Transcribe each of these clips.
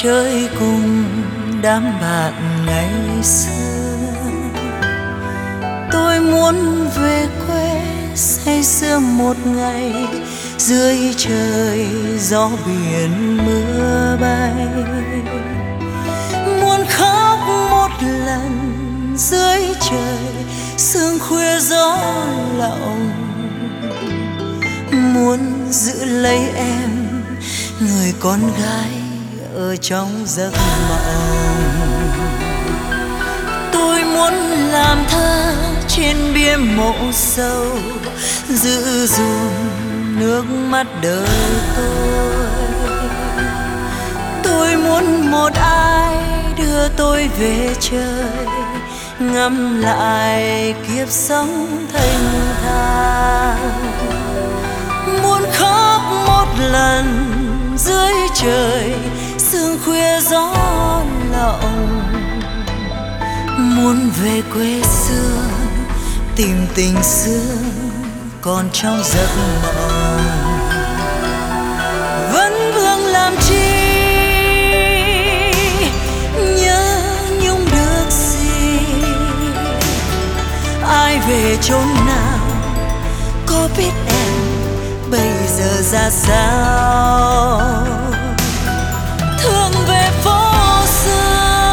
chơi cùng đám bạn ngày xưa. Tôi muốn về quê say sưa một ngày dưới trời gió biển mưa bay. Muốn khóc một lần dưới trời sương khuya gió lộng. Muốn giữ lấy em người con gái ở trong giấc mộng. Tôi muốn làm thơ trên bia mộ sâu, giữ dùm nước mắt đời tôi. Tôi muốn một ai đưa tôi về trời, ngắm lại kiếp sống thanh thang. Muốn khóc một lần dưới trời sương khuya gió lộng. Muốn về quê xưa tìm tình xưa còn trong giấc mộng. Vẫn vương làm chi nhớ nhung được gì, ai về chốn nào có biết em bây giờ ra sao. Thương về phố xưa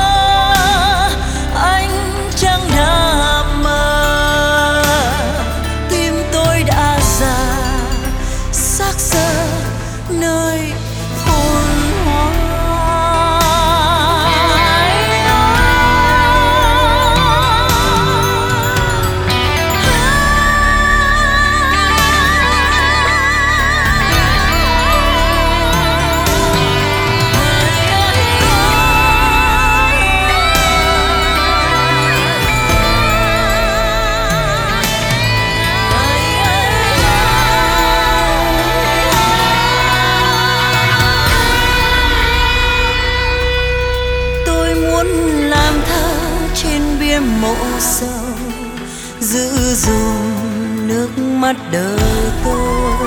anh chẳng đã mơ, tim tôi đã già xác xơ nơi phồn hoa. Mộ sâu giữ dùm nước mắt đời tôi.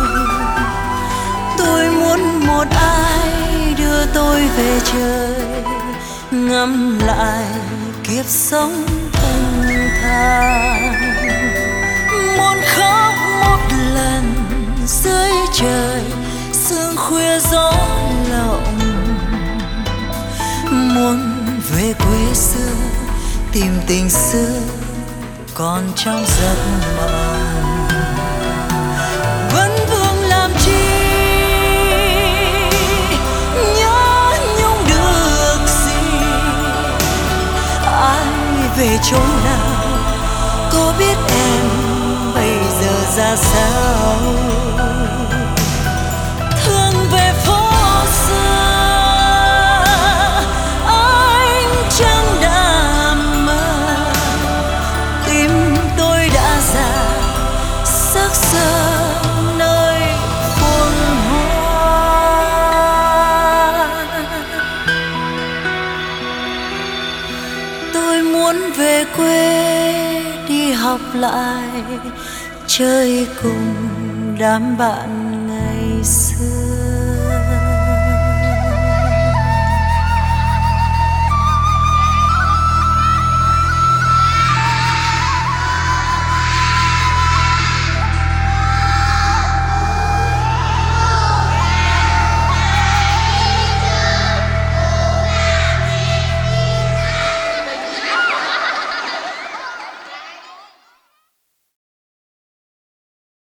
Tôi muốn một ai đưa tôi về trời, ngắm lại kiếp sống thanh thang. Muốn khóc một lần dưới trời sương khuya gió lộng. Muốn về quê xưa tìm tình xưa còn trong giấc mộng. Vẫn vương làm chi nhớ nhung được gì, ai về chốn nào có biết em bây giờ ra sao. Thương về phố nơi phồn hoa. Tôi muốn về quê đi học lại, chơi cùng đám bạn ngày xưa.